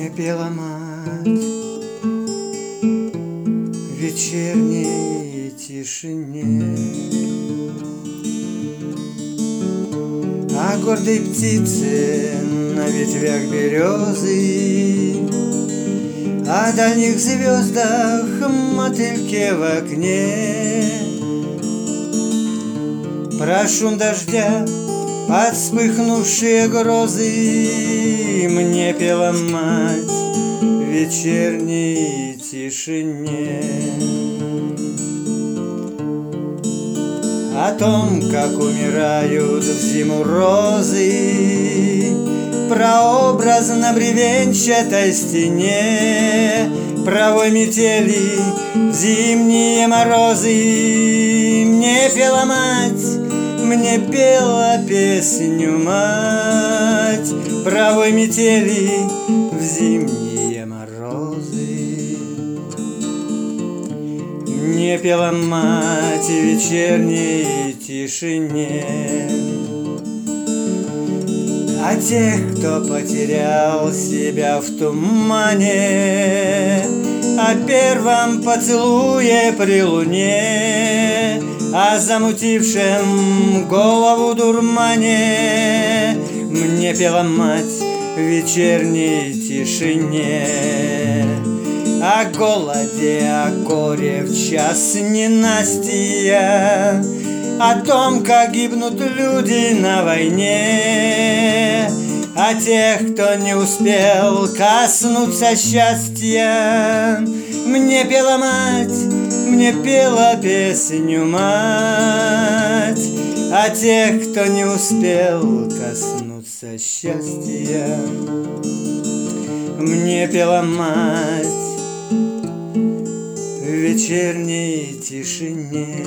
пела мать в вечерней тишине, а гордой птице на ветвях березы, о дальних звездах мотыльке в окне. Про шум дождя под вспыхнувшие грозы мне пела мать в вечерней тишине. О том, как умирают в зиму розы, прообразно бревенчатой стене, про вой метели в зимние морозы мне пела мать, мне пела песню мать, про вой метели в зимние морозы. Мне пела мать в вечерней тишине о тех, кто потерял себя в тумане, о первом поцелуе при луне, о замутившем голову дурмане. Мне пела мать в вечерней тишине о голоде, о горе в час ненастья, о том, как гибнут люди на войне, о тех, кто не успел коснуться счастья. Мне пела мать, мне пела песню мать, о тех, кто не успел коснуться счастья. Мне пела мать в вечерней тишине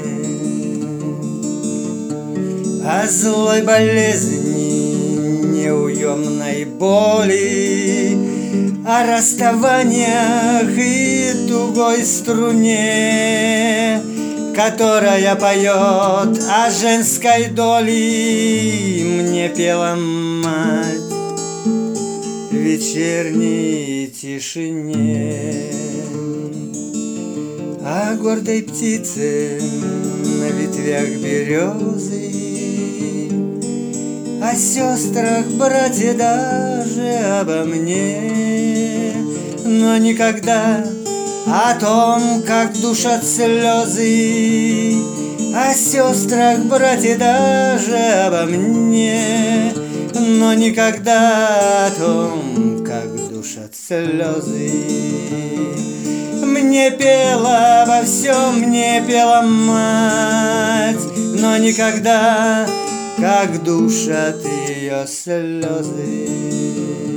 о злой болезни, неуемной боли, о расставаниях и тугой струне, которая поет о женской доле. Мне пела мать в вечерней тишине о гордой птице на ветвях березы, о сестрах, братья, даже обо мне, но никогда о том, как душат слезы, о сестрах, братья, даже обо мне, но никогда о том, как душат слезы. Мне пела во всем, мне пела мать, но никогда как душат ее слезы.